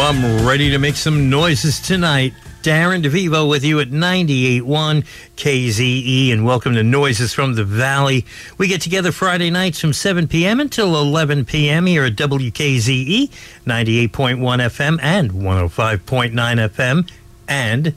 I'm ready to make some noises tonight. Darren DeVivo with you at 98.1 KZE, and welcome to Noises from the Valley. We get together Friday nights from 7 p.m. until 11 p.m. here at WKZE, 98.1 FM and 105.9 FM, and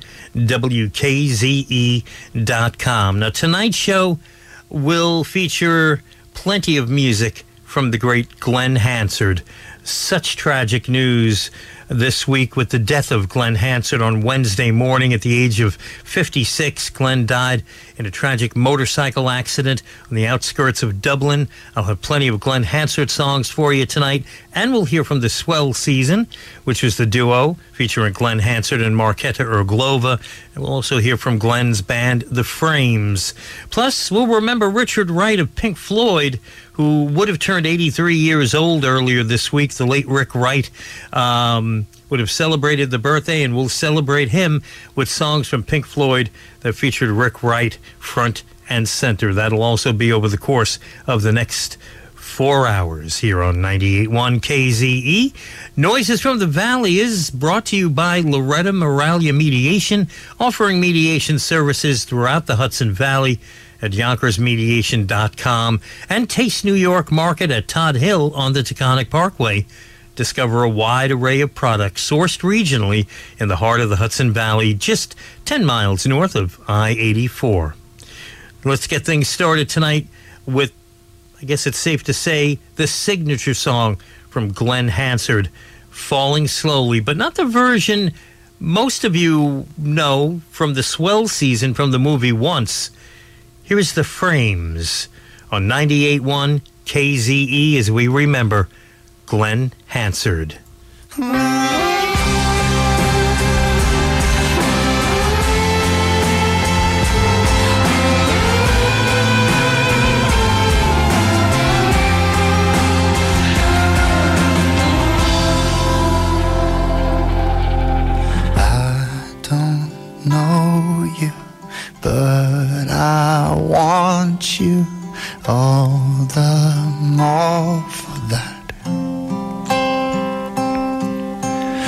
WKZE.com. Now, tonight's show will feature plenty of music from the great Glen Hansard. Such tragic news this week with the death of Glen Hansard on Wednesday morning at the age of 56. Glen died in a tragic motorcycle accident on the outskirts of Dublin. I'll have plenty of Glen Hansard songs for you tonight, and we'll hear from the Swell Season, which was the duo featuring Glen Hansard and Marketa Irglova. And we'll also hear from Glen's band, The Frames. Plus, we'll remember Richard Wright of Pink Floyd, who would have turned 83 years old earlier this week. The late Rick Wright would have celebrated the birthday, and we'll celebrate him with songs from Pink Floyd that featured Rick Wright front and center. That'll also be over the course of the next 4 hours here on 98.1 KZE. Noises from the Valley is brought to you by Loretta Moralia Mediation, offering mediation services throughout the Hudson Valley at YonkersMediation.com, and Taste New York Market at Todd Hill on the Taconic Parkway. Discover a wide array of products sourced regionally in the heart of the Hudson Valley, just 10 miles north of I-84. Let's get things started tonight with, I guess it's safe to say, the signature song from Glen Hansard, Falling Slowly, but not the version most of you know from the Swell Season from the movie Once. Here's The Frames on 98.1 KZE as we remember Glen Hansard. I don't know you, but I want you all the more for that.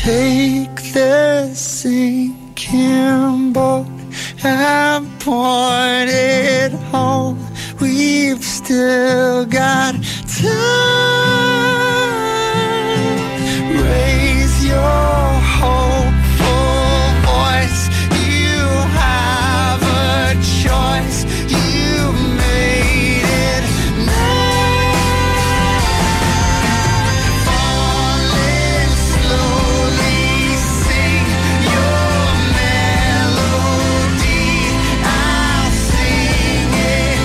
take this sinking boat and point it home. We've still got time. Raise your hopeful voice. You have a choice. You made it now. Falling slowly, sing your melody. I'll sing it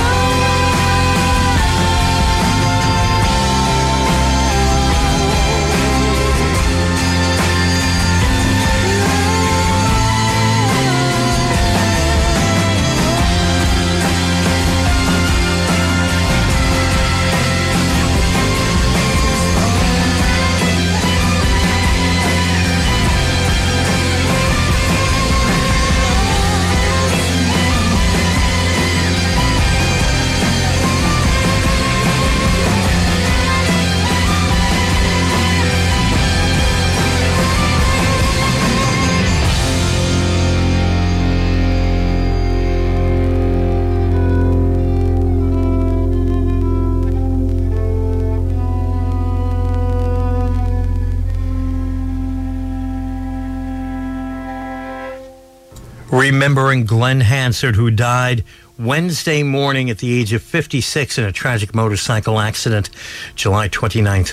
remembering Glenn Hansard, who died Wednesday morning at the age of 56 in a tragic motorcycle accident, July 29th,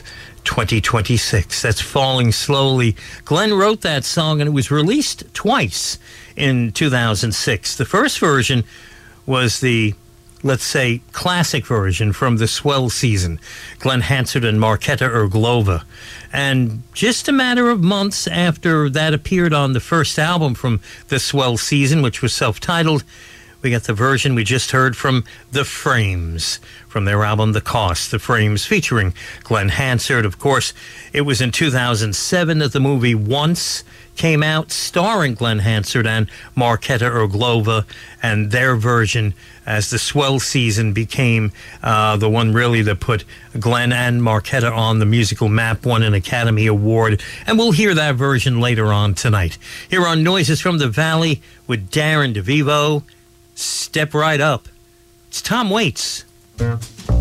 2026. That's Falling Slowly. Glenn wrote that song, and it was released twice in 2006. The first version was the, let's say, classic version from the Swell season, Glenn Hansard and Marketa Irglova. And just a matter of months after that appeared on the first album from the Swell season, which was self-titled, we got the version we just heard from The Frames, from their album The Cost. The Frames featuring Glenn Hansard. Of course, it was in 2007 that the movie Once came out, starring Glenn Hansard and Marketa Irglova, and their version as the Swell season became the one really that put Glenn and Marketa on the musical map, won an Academy Award, and we'll hear that version later on tonight. Here on Noises from the Valley with Darren DeVivo, Step Right Up. It's Tom Waits. Step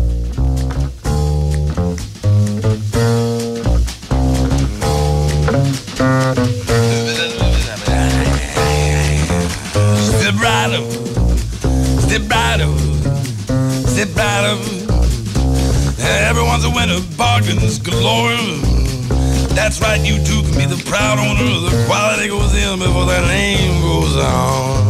right up, step right up, step right up. Everyone's a winner, bargains galore. That's right, you too can be the proud owner. The quality goes in before that name goes on.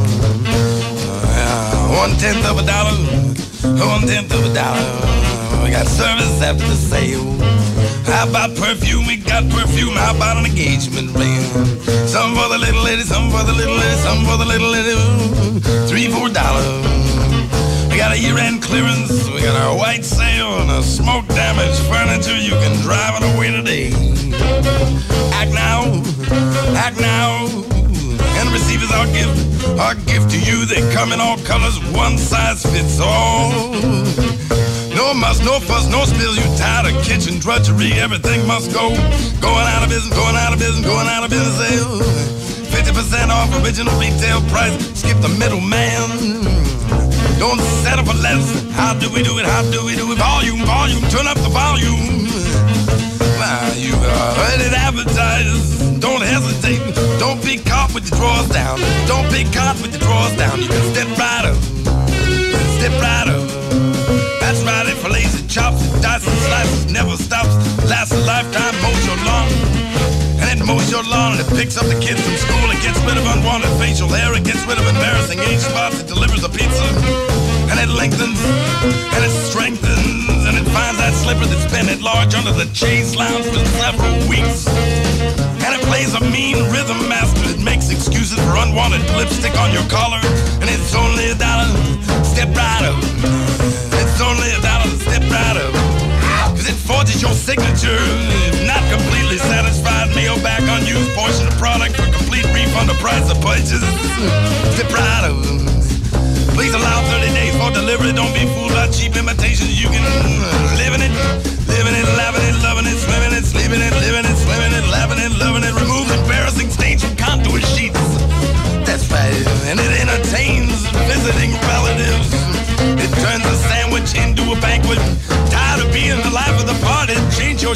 1/10 of a dollar, 1/10 of a dollar. We got service after the sale. How about perfume? We got perfume. How about an engagement ring? Some for the little lady, some for the little lady, some for the little lady. $3, $4. We got a year-end clearance. We got our white sale and a smoke-damaged furniture. You can drive it away today. Act now, act now, and receive as our gift to you. They come in all colors, one size fits all. No muss, no fuss, no spills. You tired of kitchen drudgery? Everything must go. Going out of business, going out of business, going out of business. 50% off original retail price. Skip the middleman. Don't settle for less. How do we do it? How do we do it? Volume, volume, turn up the volume. Now you heard it advertised. Don't hesitate. Don't be caught with your drawers down. Don't be caught with your drawers down. You can step right up. Step right up. That's right, it fillets and chops, it dices and slices, never stops, lasts a lifetime, mows your lawn. And it mows your lawn, and it picks up the kids from school, it gets rid of unwanted facial hair, it gets rid of embarrassing age spots, it delivers a pizza, and it lengthens, and it strengthens, and it finds that slipper that's been at large under the chaise lounge for several weeks. And it plays a mean rhythm master, it makes excuses for unwanted lipstick on your collar, and it's only $1, step right up. It's only $1, step right up. Cause it forges your signature. If not completely satisfied, mail back unused portion of product for complete refund of price of purchase. Step right up. Please allow 30 days for delivery. Don't be fooled by cheap imitations. You can live in it, laughing it, loving it, swimming it, sleeping it, living it, swimming it, laughing it, loving it,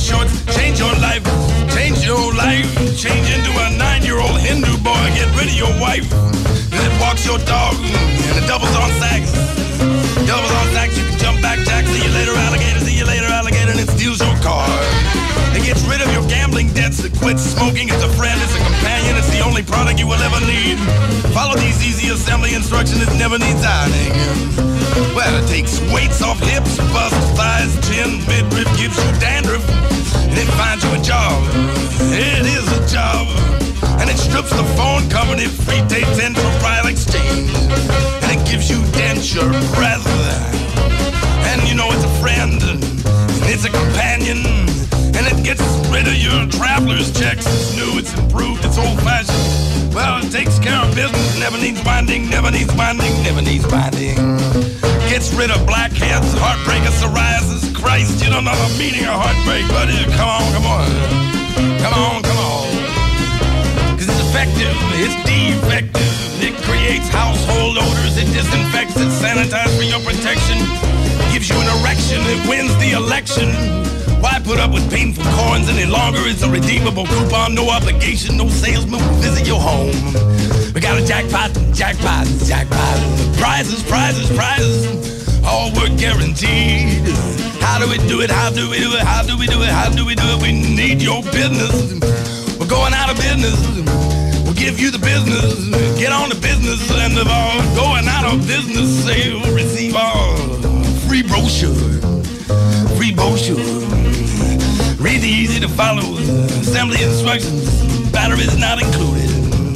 shorts, change your life, change your life. Change into a 9-year-old Hindu boy, get rid of your wife. And it walks your dog, and it doubles on sacks. Doubles on sacks, you can jump back, Jack. See you later, alligator, see you later, alligator, and it steals your car. It gets rid of your gambling debts, it quits smoking, it's a friend, it's a companion, it's the only product you will ever need. Follow these easy assembly instructions, it never needs ironing. Well, it takes weights off hips, bust, thighs, chin, midriff, gives you dandruff, and it finds you a job. It is a job. And it strips the phone company free, takes enterprise exchange. And it gives you denture breath. And you know it's a friend, and it's a companion. And it gets rid of your traveler's checks. It's new, it's improved, it's old-fashioned. Well, it takes care of business, never needs winding, never needs winding, never needs winding. Gets rid of blackheads, heartbreaker, psoriasis. Christ, you don't know the meaning of heartbreak, buddy. Come on, come on. Come on, come on. Cause it's effective, it's defective. It creates household odors, it disinfects, it sanitizes for your protection. Gives you an erection, it wins the election. Why put up with painful coins any longer? It's a redeemable coupon, no obligation, no salesman will visit your home. We got a jackpot, jackpot, jackpot. Prizes, prizes, prizes. All work guaranteed. How do we do it? How do we do it? How do we do it? How do we do it? We need your business. We're going out of business. We'll give you the business. Get on the business and of all going out of business. Say you'll receive all free brochure. Free brochure. Read the easy to follow assembly instructions. Batteries not included.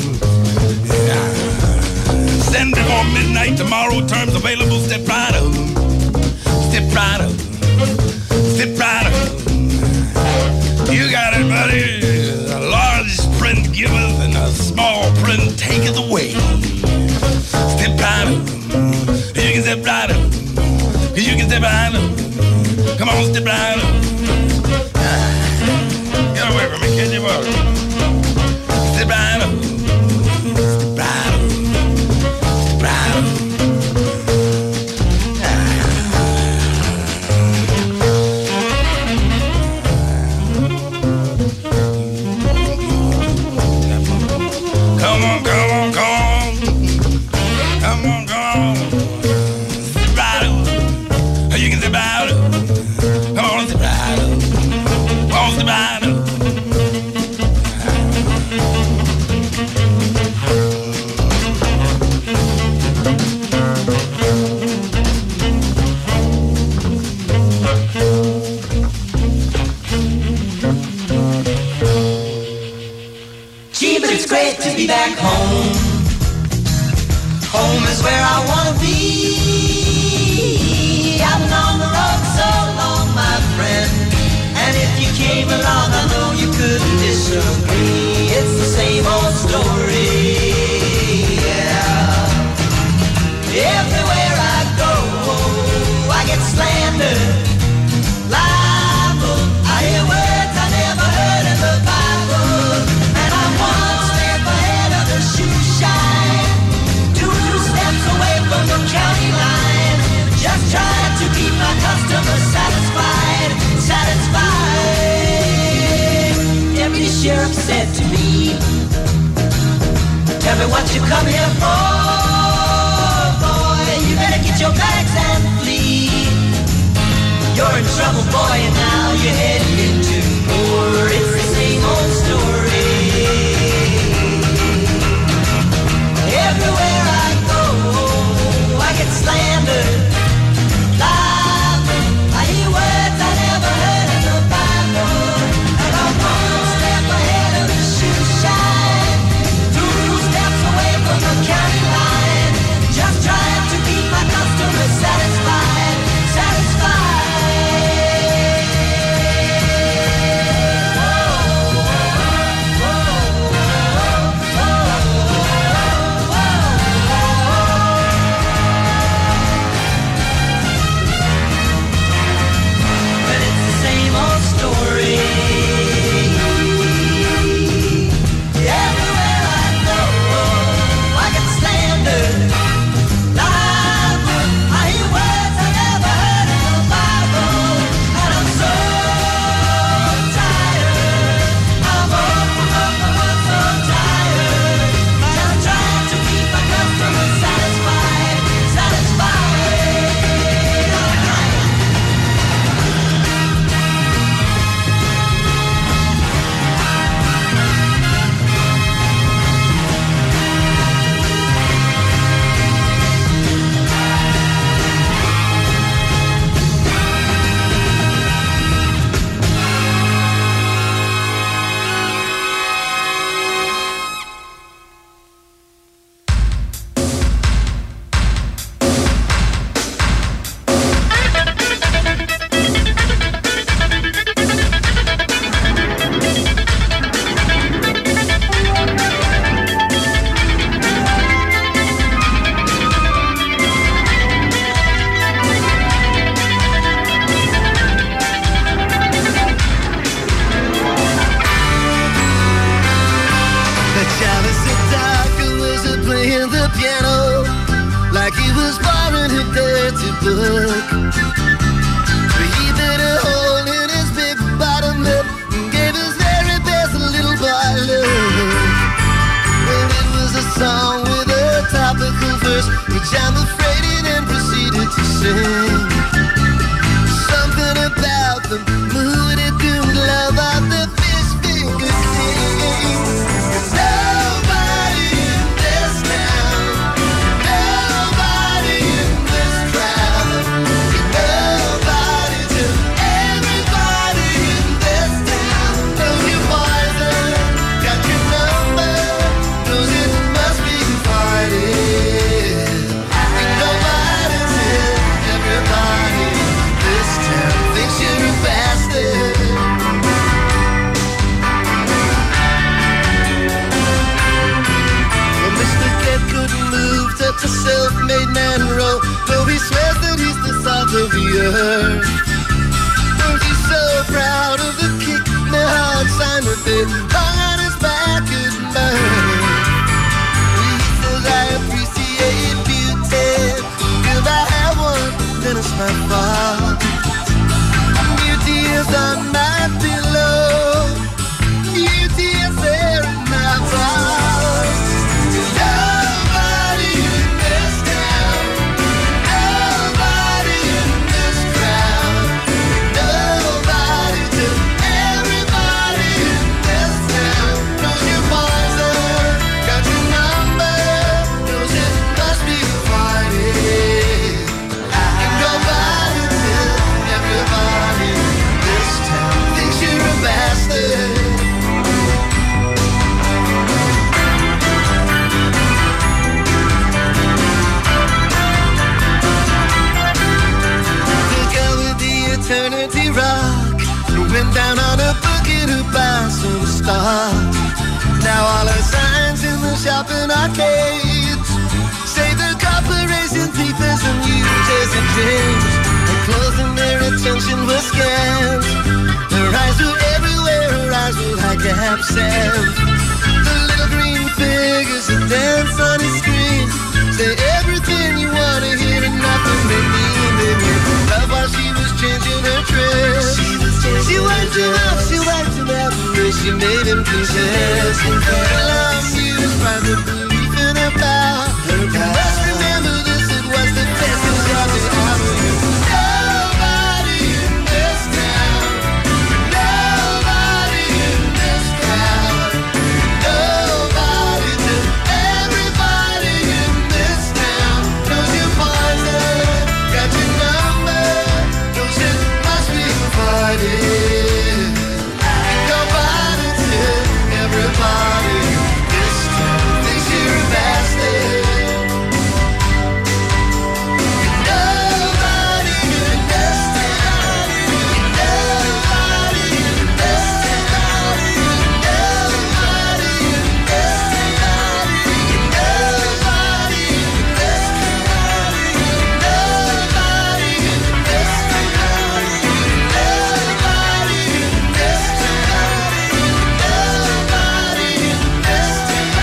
Send before midnight tomorrow. Terms available. Step right up. Step right up. Step right up. You got it, buddy. A large print giveth and a small print taketh away. Step right up. You can step right up. You can step right up. Come on, step right up. Get away from me, kid, you up. Step right up. Step right up. Step right up. Come on, come on, come on. Come on, come on. Step right up. You can step right up. Come on, step right up. Come on, step right up. Gee, but it's great to be back home. Home is where I wanna be. I've been on the road so long, my friend. And if you came along, I know you couldn't disagree. It's the same old story. Yeah. Everywhere I go, I get slandered, libel. I hear words I never heard in the Bible. And I'm one step ahead of the shoe shine, 2 steps away from the county line. Just trying to keep my customers satisfied, satisfied. Deputy Sheriff said to me, tell me what you come here for, boy. You better get your bags and flee. You're in trouble, boy, and now you're heading into more. It's the same old story. Everywhere I go, I get slandered, libel. I hear words I never heard in the Bible. And I'm one step ahead of the shoe shine, 2 steps away from the county line. Just trying to keep my customers satisfied, satisfied. to book. He bit a hole in his big bottom lip and gave his very best little boy look. Well, it was a song with a topical verse, which I'm afraid he then proceeded to sing. Something about the mood it doomed love of the fish finger king. 'Cause nobody in this town, nobody in this crowd, nobody to everybody in this town knows your poison, got your number, knows it must be Friday. And nobody to everybody in this town thinks you're a bastard. Well, Mr. Get couldn't move, touch a self-made man roll, though he swears that he's the salt of the earth. Oh, he's so proud of the kick my heart sign that they hung on his back at birth. He says I appreciate beauty, if I have one, then it's my fault. Beauty is on my pillow, beauty is there in my heart. Nobody in this town, nobody in this crowd, nobody to everybody in this town knows your poison, got your number, knows it must be Friday. And nobody to everybody in this town thinks you're a bastard. The girl with the eternity rock went down on a bucket who buys some stock. Now all her signs in the shopping arcades say the corporation thief isn't used as a James. And closing their attention was scams. Her eyes were everywhere, her eyes were like absent. The little green figures that dance on his screen say everything you want to hear and nothing they mean. They made love while she was changing her dress. She wiped him out, she wiped him out, and then she made him confess. Well, I'm amused by the belief in her power. You must remember this, it was the best of the hour. Nobody in this town, nobody in this crowd, nobody to everybody in this town knows your poison, got your number, knows it must be Friday. And nobody to everybody in this town thinks you're a bastard. Nobody in this town, nobody in this town, nobody in this town, nobody in this town, nobody in this town, nobody in this town, nobody in this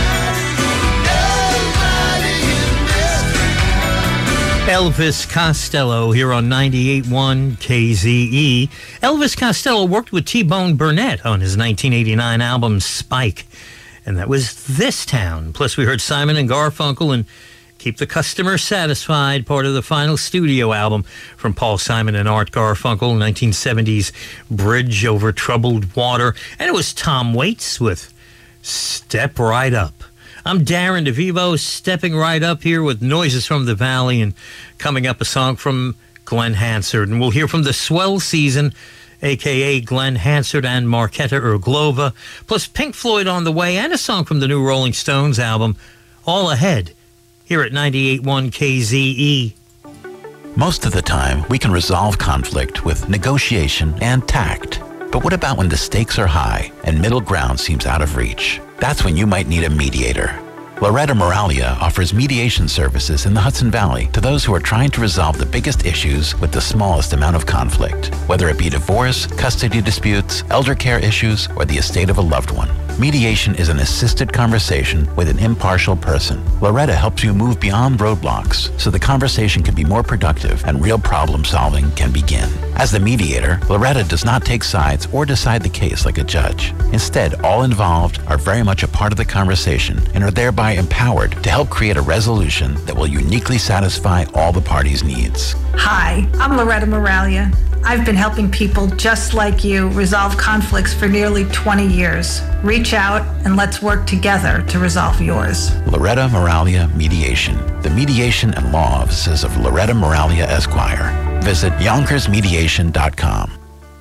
Elvis Costello here on 98.1 KZE. Elvis Costello worked with T-Bone Burnett on his 1989 album Spike, and that was This Town. Plus we heard Simon and Garfunkel and Keep the Customer Satisfied, part of the final studio album from Paul Simon and Art Garfunkel, 1970s Bridge Over Troubled Water. And it was Tom Waits with Step Right Up. I'm Darren DeVivo, stepping right up here with Noises from the Valley, and coming up a song from Glenn Hansard. And we'll hear from the Swell Season, a.k.a. Glenn Hansard and Marketa Irglova, plus Pink Floyd on the way, and a song from the new Rolling Stones album, All Ahead, here at 98.1 KZE. Most of the time, we can resolve conflict with negotiation and tact. But what about when the stakes are high and middle ground seems out of reach? That's when you might need a mediator. Loretta Moralia offers mediation services in the Hudson Valley to those who are trying to resolve the biggest issues with the smallest amount of conflict, whether it be divorce, custody disputes, elder care issues, or the estate of a loved one. Mediation is an assisted conversation with an impartial person. Loretta helps you move beyond roadblocks so the conversation can be more productive and real problem solving can begin. As the mediator, Loretta does not take sides or decide the case like a judge. Instead, all involved are very much a part of the conversation and are thereby empowered to help create a resolution that will uniquely satisfy all the parties' needs. Hi, I'm Loretta Moralia. I've been helping people just like you resolve conflicts for nearly 20 years. Reach out and let's work together to resolve yours. Loretta Moralia Mediation. The mediation and law offices of Loretta Moralia Esquire. Visit YonkersMediation.com.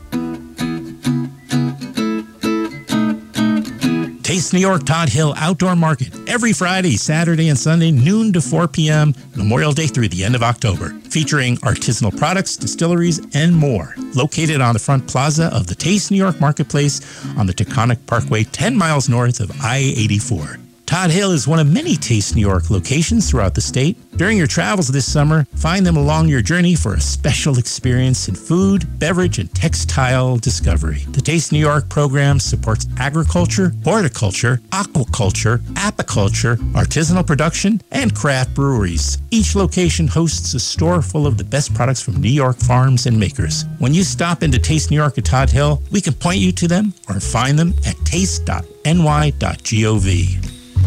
Taste New York Todd Hill Outdoor Market every Friday, Saturday, and Sunday, noon to 4 p.m., Memorial Day through the end of October, featuring artisanal products, distilleries, and more. Located on the front plaza of the Taste New York Marketplace on the Taconic Parkway, 10 miles north of I-84. Todd Hill is one of many Taste New York locations throughout the state. During your travels this summer, find them along your journey for a special experience in food, beverage, and textile discovery. The Taste New York program supports agriculture, horticulture, aquaculture, apiculture, artisanal production, and craft breweries. Each location hosts a store full of the best products from New York farms and makers. When you stop into Taste New York at Todd Hill, we can point you to them or find them at taste.ny.gov.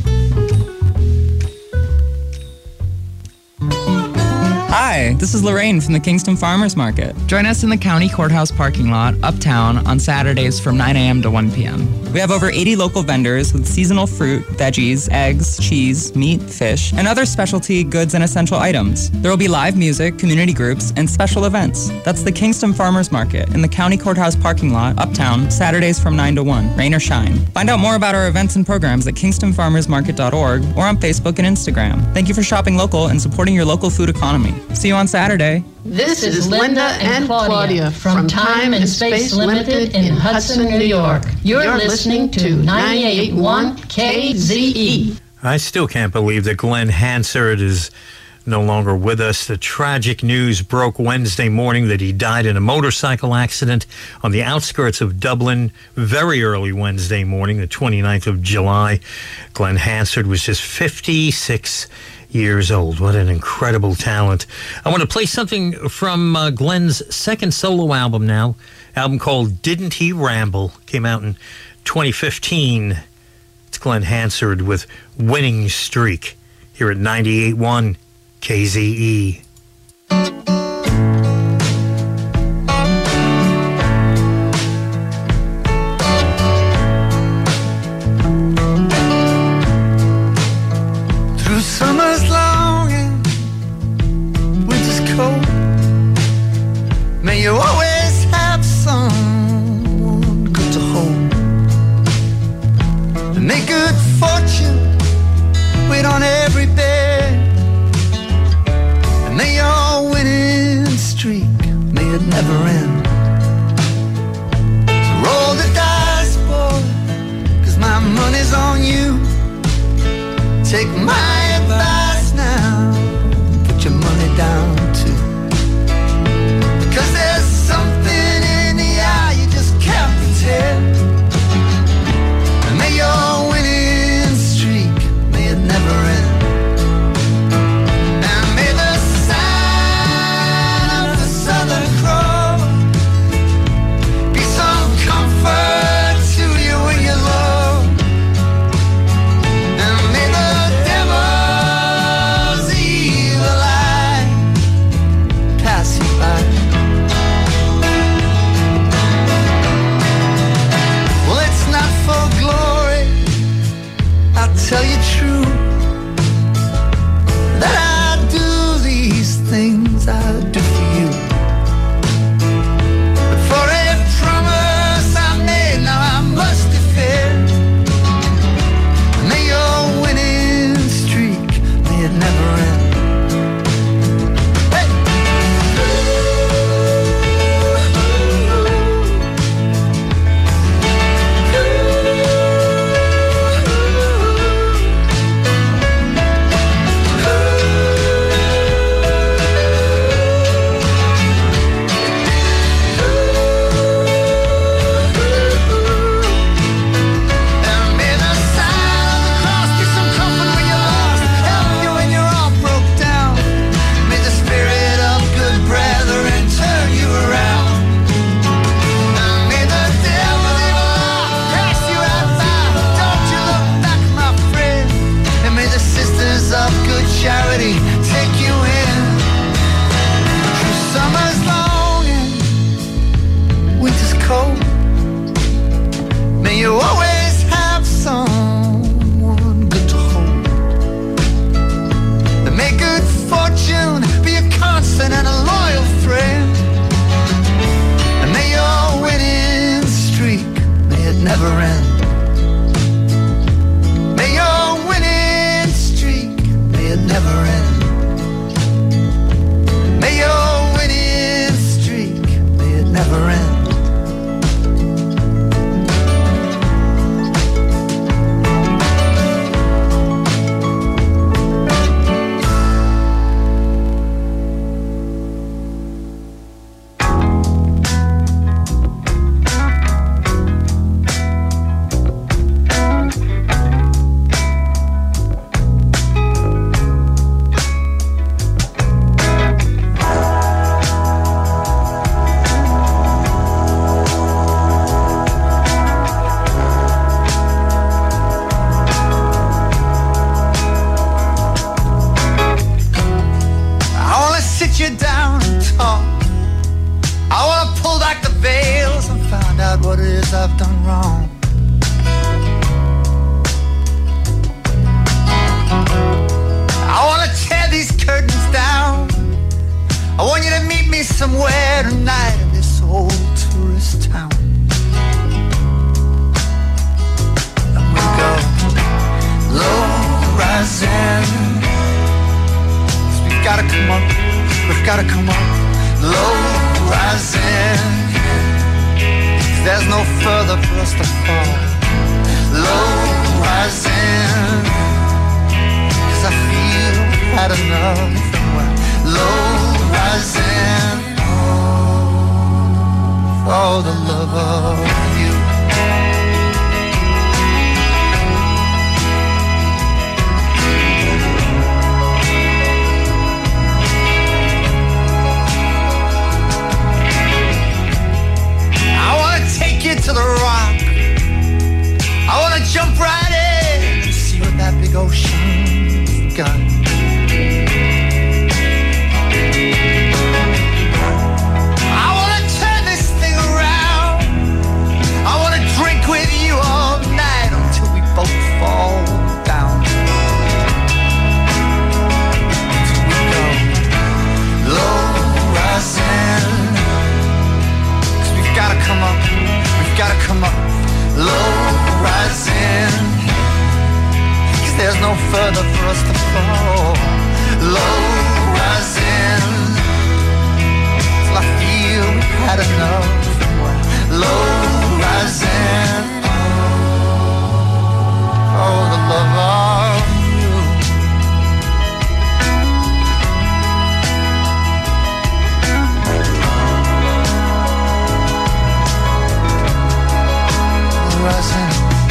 Hi, this is Lorraine from the Kingston Farmers Market. Join us in the County Courthouse parking lot, uptown, on Saturdays from 9 a.m. to 1 p.m. We have over 80 local vendors with seasonal fruit, veggies, eggs, cheese, meat, fish, and other specialty goods and essential items. There will be live music, community groups, and special events. That's the Kingston Farmers Market in the County Courthouse parking lot, uptown, Saturdays from 9 to 1, rain or shine. Find out more about our events and programs at kingstonfarmersmarket.org or on Facebook and Instagram. Thank you for shopping local and supporting your local food economy. See you on Saturday. This is Linda and Claudia from Time and Space Limited in Hudson, New York. You're listening to 98.1 KZE. I still can't believe that Glenn Hansard is no longer with us. The tragic news broke Wednesday morning that he died in a motorcycle accident on the outskirts of Dublin very early Wednesday morning, the 29th of July. Glenn Hansard was just 56 years old. What an incredible talent. I want to play something from Glenn's second solo album now, album called Didn't He Ramble, came out in 2015. It's Glenn Hansard with Winning Streak here at 98.1 KZE. Through summer's long and winter's cold, may you always have someone good to hold, and may good fortune wait on every bed, and may your winning streak, may it never end. So roll the dice, boy, 'cause my money's on you. Take my advice now, put your money down too. Because there's something in the eye you just can't pretend. And may your winning streak, may it never end. And may the sign of the Southern Cross it never end. May your winning streak, may it never end. May your winning streak, may it never end. I've done wrong. I want to tear these curtains down. I want you to meet me somewhere tonight in this old tourist town. And we go low rising. 'Cause we've got to come up, we've got to come up. Low rising. There's no further for us to fall. Low rising, 'cause I feel had enough. Low rising, for the love of you. To the rock, I wanna jump right in and see what that big ocean's got. I wanna turn this thing around. I wanna drink with you all night until we both fall down. Until we go low rising, 'cause we've gotta come up. Gotta come up, low rising, 'cause there's no further for us to fall. Low rising, till I feel we've had enough. Low rising, oh, the love of you. Rising.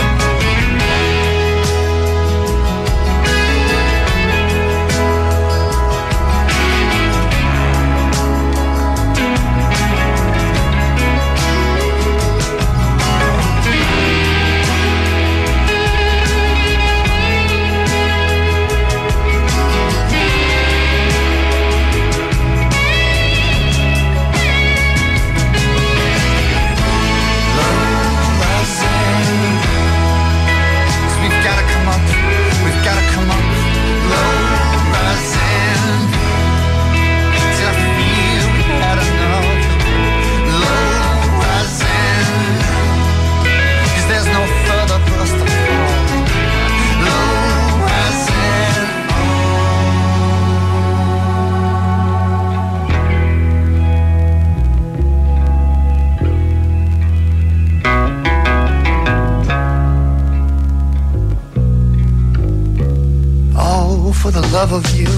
For the love of you.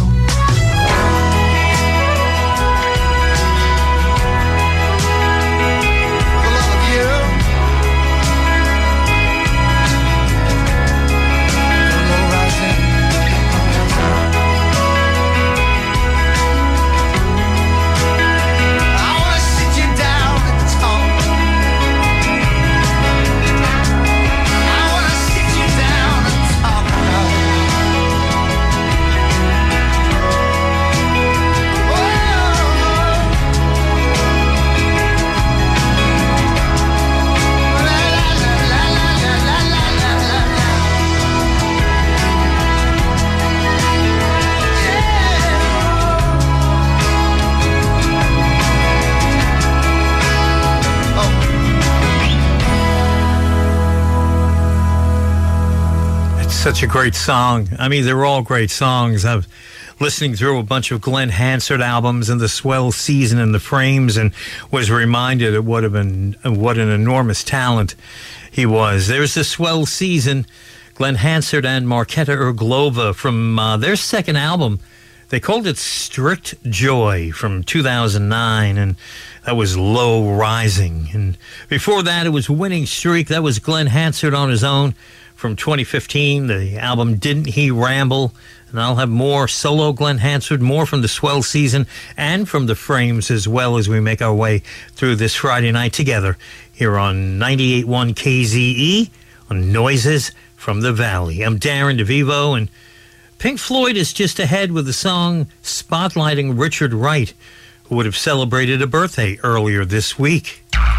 Such a great song. I mean, they're all great songs. I'm listening through a bunch of Glenn Hansard albums and the Swell Season and the Frames, and was reminded of what an enormous talent he was. There's the Swell Season, Glenn Hansard and Marketa Irglova from their second album. They called it Strict Joy from 2009, and that was Low Rising. And before that, it was Winning Streak. That was Glenn Hansard on his own from 2015. The album Didn't He Ramble? And I'll have more solo Glenn Hansard, more from the Swell Season and from the Frames as well as we make our way through this Friday night together here on 98.1 KZE on Noises from the Valley. I'm Darren DeVivo, and Pink Floyd is just ahead with the song spotlighting Richard Wright, who would have celebrated a birthday earlier this week.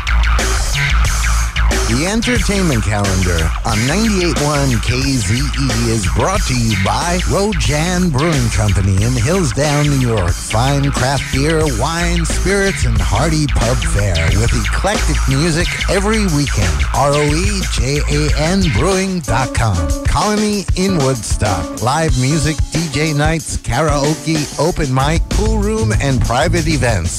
The entertainment calendar on 98.1 KZE is brought to you by Rojan Brewing Company in Hillsdale, New York. Fine craft beer, wine, spirits, and hearty pub fare with eclectic music every weekend. ROEJANbrewing.com. Colony in Woodstock. Live music, DJ nights, karaoke, open mic, pool room, and private events.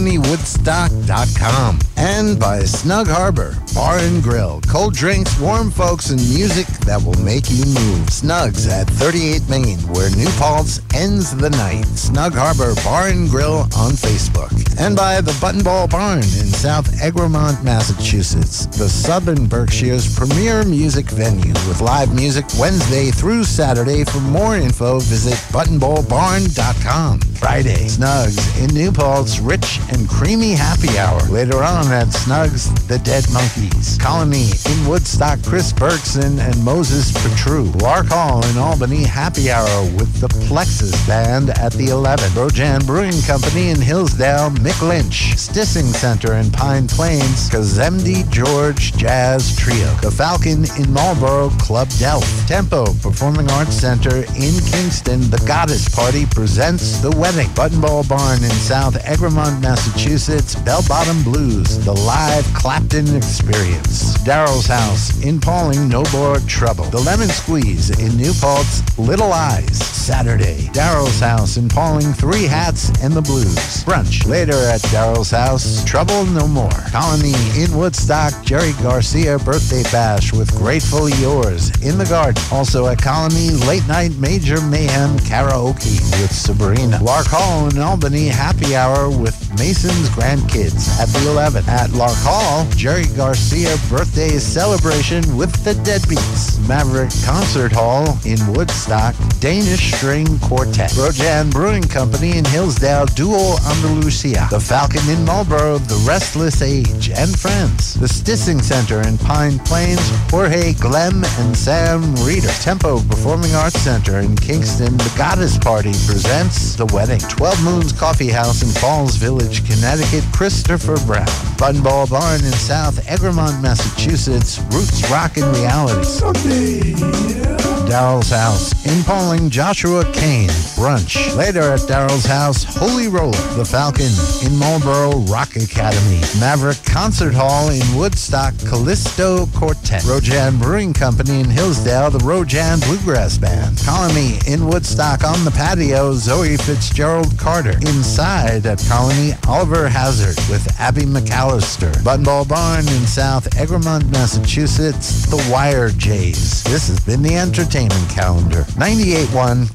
ColonyWoodstock.com. And by Snug Harbor Bar and Grill. Cold drinks, warm folks, and music that will make you move. Snugs at 38 Main, where New Paltz ends the night. Snug Harbor Bar and Grill on Facebook. And by the Buttonball Barn in South Egremont, Massachusetts, the Southern Berkshire's premier music venue with live music Wednesday through Saturday. For more info, visit buttonballbarn.com. Friday, Snugs in New Paltz, rich and creamy happy hour. Later on at Snugs, the Dead Monkeys. Colony in Woodstock, Chris Bergson and Moses Petru. Lark Hall in Albany, happy hour with the Plexus Band at the 11. Rojan Brewing Company in Hillsdale, Mick Lynch. Stissing Center in Pine Plains, Kazemdi George Jazz Trio. The Falcon in Marlborough, Club Delft. Tempo Performing Arts Center in Kingston, the Goddess Party presents The Wedding. Buttonball Barn in South Egremont, Massachusetts, Bell Bottom Blues, the live Clapton Experience. Daryl's House in Pauling, No More Trouble. The Lemon Squeeze in New Paltz, Little Eyes. Saturday, Daryl's House in Pauling, Three Hats and the Blues. Brunch later at Daryl's House, Trouble No More. Colony in Woodstock, Jerry Garcia Birthday Bash with Grateful Yours in the Garden. Also at Colony, Late Night Major Mayhem Karaoke with Sabrina. Lark Hall in Albany, happy hour with Mason's Grandkids at the 11. At Lark Hall, Jerry Garcia Birthday Celebration with the Deadbeats. Maverick Concert Hall in Woodstock, Danish String Quartet. Rojan Brewing Company in Hillsdale, Duo Andalusia. The Falcon in Marlborough, The Restless Age and Friends. The Stissing Center in Pine Plains, Jorge Glem and Sam Reeder. Tempo Performing Arts Center in Kingston, the Goddess Party presents The Wedding. 12 Moons Coffee House in Falls Village, Connecticut, Christopher Brown. Buttonball Barn in South Egremont, Massachusetts, Roots Rock and Reality. Sunday. Daryl's House in Pauling, Joshua Kane. Brunch. Later at Daryl's House, Holy Roller. The Falcon in Marlborough, Rock Academy. Maverick Concert Hall in Woodstock, Callisto Quartet. Rojan Brewing Company in Hillsdale, the Rojan Bluegrass Band. Colony in Woodstock, on the patio, Zoe Fitzgerald Carter. Inside at Colony, Oliver Hazard with Abby McAllister. Buttonball Barn in South Egremont, Massachusetts, the Wire Jays. This has been the Entertainment Calendar. 98.1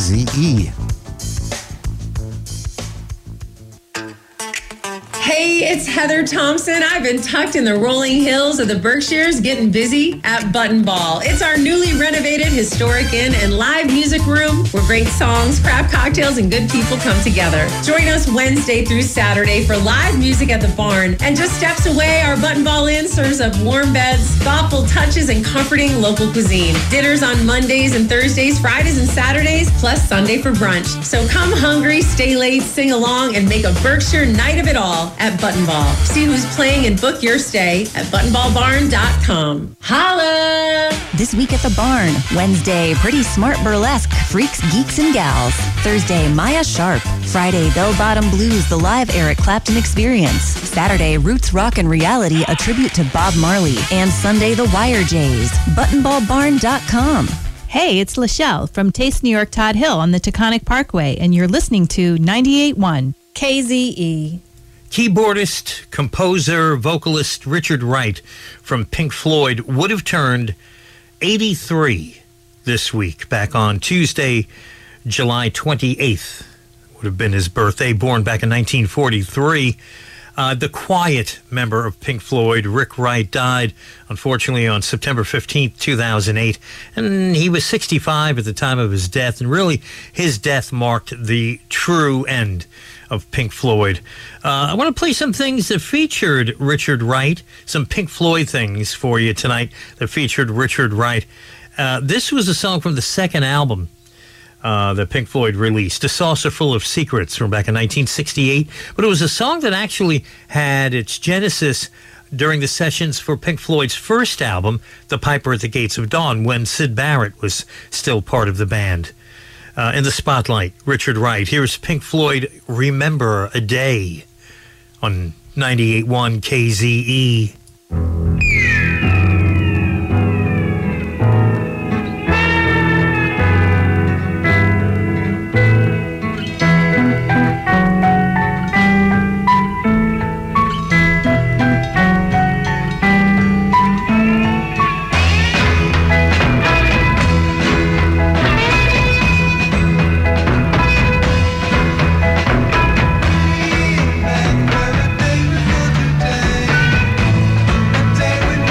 KZE. Hey, it's Heather Thompson. I've been tucked in the rolling hills of the Berkshires getting busy at Button Ball. It's our newly renovated historic inn and live music room where great songs, craft cocktails, and good people come together. Join us Wednesday through Saturday for live music at the barn. And just steps away, our Button Ball Inn serves up warm beds, thoughtful touches, and comforting local cuisine. Dinners on Mondays and Thursdays, Fridays and Saturdays, plus Sunday for brunch. So come hungry, stay late, sing along, and make a Berkshire night of it all at Button Ball. See who's playing and book your stay at buttonballbarn.com. Holla! This week at the barn. Wednesday, Pretty Smart Burlesque, Freaks, Geeks, and Gals. Thursday, Maya Sharp. Friday, Bell Bottom Blues, the live Eric Clapton Experience. Saturday, Roots Rock and Reality, a tribute to Bob Marley. And Sunday, the Wire Jays. Buttonballbarn.com. Hey, it's Lachelle from Taste New York Todd Hill on the Taconic Parkway, and you're listening to 98.1 KZE. Keyboardist, composer, vocalist Richard Wright from Pink Floyd would have turned 83 this week, back on Tuesday, July 28th. Would have been his birthday, born back in 1943. The quiet member of Pink Floyd, Rick Wright, died, unfortunately, on September 15th, 2008. And he was 65 at the time of his death. And really, his death marked the true end of Pink Floyd. I want to play some things that featured Richard Wright, some Pink Floyd things for you tonight that featured Richard Wright. This was a song from the second album that Pink Floyd released, A Saucer Full of Secrets, from back in 1968. But it was a song that actually had its genesis during the sessions for Pink Floyd's first album, The Piper at the Gates of Dawn, when Syd Barrett was still part of the band. In the spotlight, Richard Wright. Here's Pink Floyd, Remember a Day, on 98.1 KZE. Day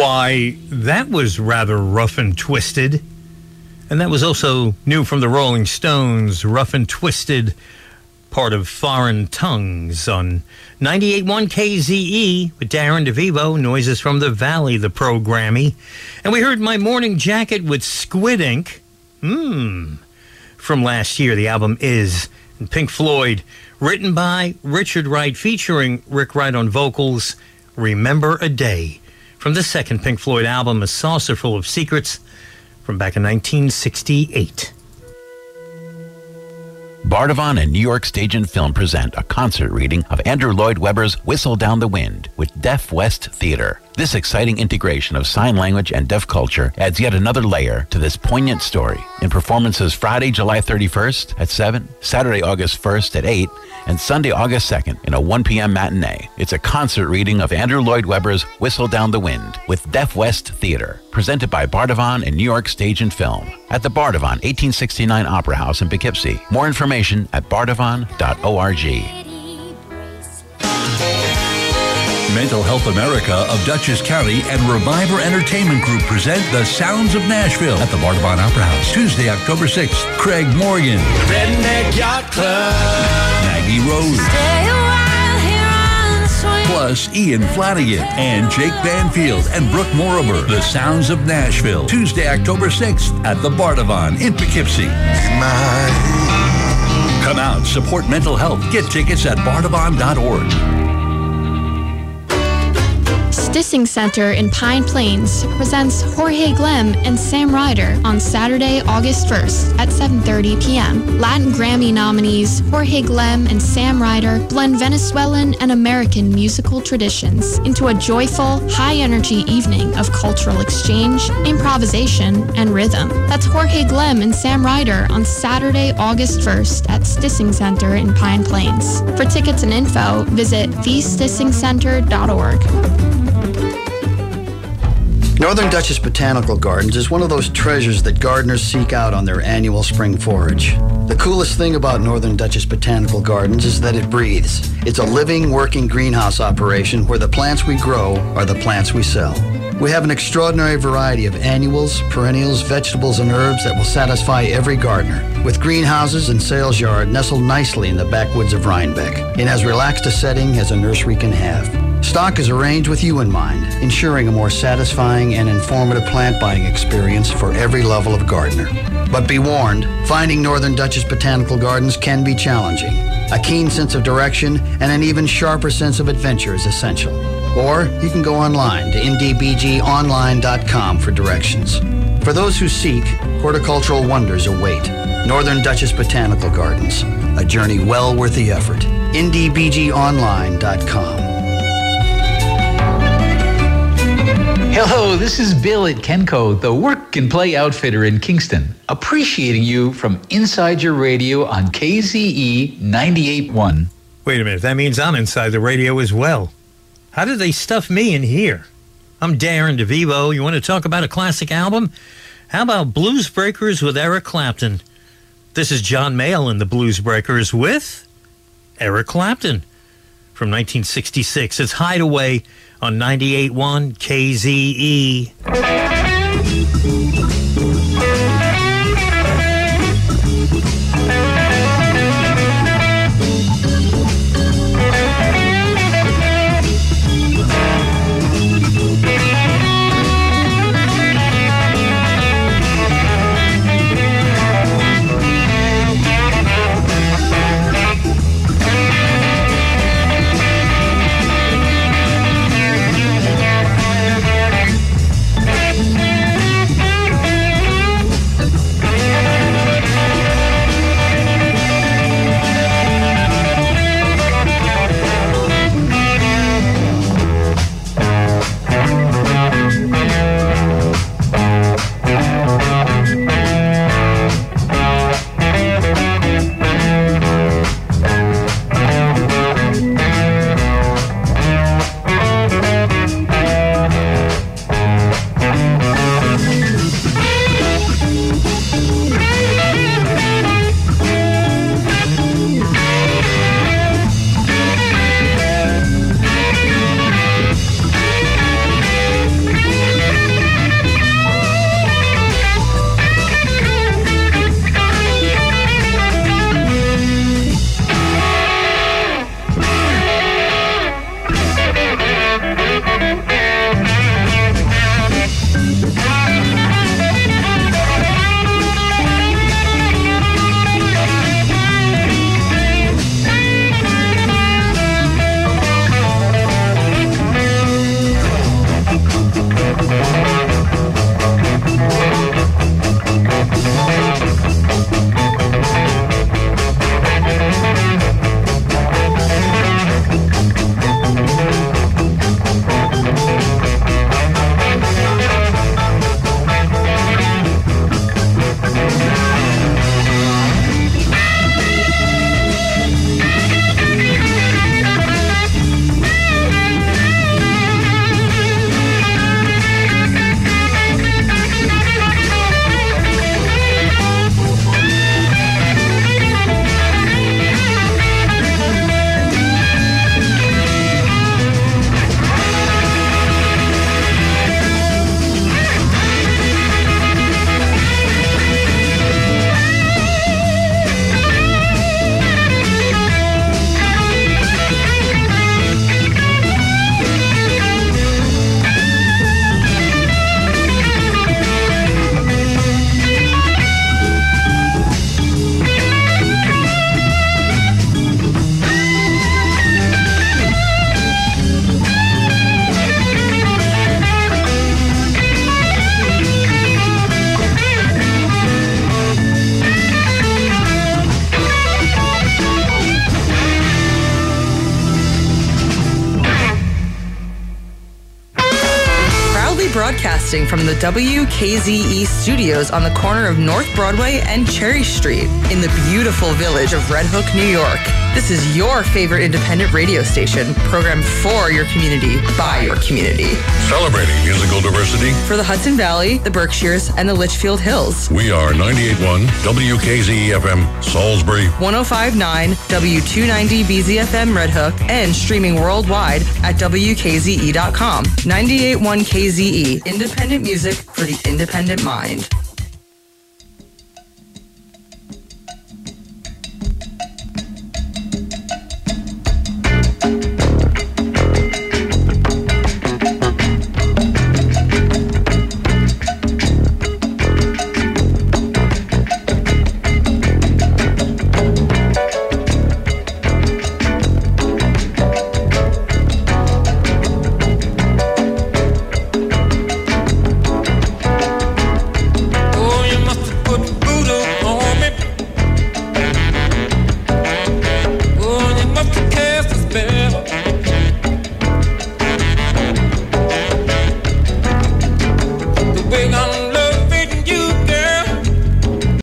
Why, that was rather rough and twisted. And that was also new from the Rolling Stones, Rough and Twisted, part of Foreign Tongues on 98.1 KZE with Darren DeVivo, Noises from the Valley, the Programmy. And we heard My Morning Jacket with Squid Ink, from last year. The album is and Pink Floyd, written by Richard Wright, featuring Rick Wright on vocals, Remember a Day, from the second Pink Floyd album, A Saucer Full of Secrets, from back in 1968. Bardavon and New York Stage and Film present a concert reading of Andrew Lloyd Webber's Whistle Down the Wind with Deaf West Theater. This exciting integration of sign language and deaf culture adds yet another layer to this poignant story. In performances Friday, July 31st at 7, Saturday, August 1st at 8, and Sunday, August 2nd in a 1 p.m. matinee. It's a concert reading of Andrew Lloyd Webber's Whistle Down the Wind with Deaf West Theater, presented by Bardavon and New York Stage and Film at the Bardavon 1869 Opera House in Poughkeepsie. More information at bardavon.org. Mental Health America of Dutchess County and Reviver Entertainment Group present The Sounds of Nashville at the Bardavon Opera House, Tuesday, October 6th. Craig Morgan, Redneck Yacht Club, Maggie Rose, plus Ian Flanagan and Jake Banfield and Brooke Morober. The Sounds of Nashville, Tuesday, October 6th at the Bardavon in Poughkeepsie. Come out, support mental health. Get tickets at bardavon.org. Stissing Center in Pine Plains presents Jorge Glem and Sam Ryder on Saturday, August 1st at 7:30 p.m. Latin Grammy nominees Jorge Glem and Sam Ryder blend Venezuelan and American musical traditions into a joyful, high-energy evening of cultural exchange, improvisation, and rhythm. That's Jorge Glem and Sam Ryder on Saturday, August 1st at Stissing Center in Pine Plains. For tickets and info, visit thestissingcenter.org. Northern Dutchess Botanical Gardens is one of those treasures that gardeners seek out on their annual spring forage. The coolest thing about Northern Dutchess Botanical Gardens is that it breathes. It's a living, working greenhouse operation where the plants we grow are the plants we sell. We have an extraordinary variety of annuals, perennials, vegetables, and herbs that will satisfy every gardener, with greenhouses and sales yard nestled nicely in the backwoods of Rhinebeck, in as relaxed a setting as a nursery can have. Stock is arranged with you in mind, ensuring a more satisfying and informative plant buying experience for every level of gardener. But be warned, finding Northern Dutchess Botanical Gardens can be challenging. A keen sense of direction and an even sharper sense of adventure is essential. Or you can go online to ndbgonline.com for directions. For those who seek, horticultural wonders await. Northern Dutchess Botanical Gardens, a journey well worth the effort. ndbgonline.com. Hello, this is Bill at Kenco, the work and play outfitter in Kingston, appreciating you from inside your radio on KZE 98.1. Wait a minute, that means I'm inside the radio as well. How did they stuff me in here? I'm Darren DeVivo. You want to talk about a classic album? How about Blues Breakers with Eric Clapton? This is John Mayall and the Blues Breakers with Eric Clapton from 1966. It's Hideaway on 98.1 KZE. Proudly broadcasting from the WKZE studios on the corner of North Broadway and Cherry Street in the beautiful village of Red Hook, New York. This is your favorite independent radio station, programmed for your community, by your community. Celebrating musical diversity for the Hudson Valley, the Berkshires, and the Litchfield Hills. We are 98.1 WKZE-FM Salisbury, 105.9 W290BZFM Red Hook, and streaming worldwide at WKZE.com. 98.1 KZE, independent music for the independent mind.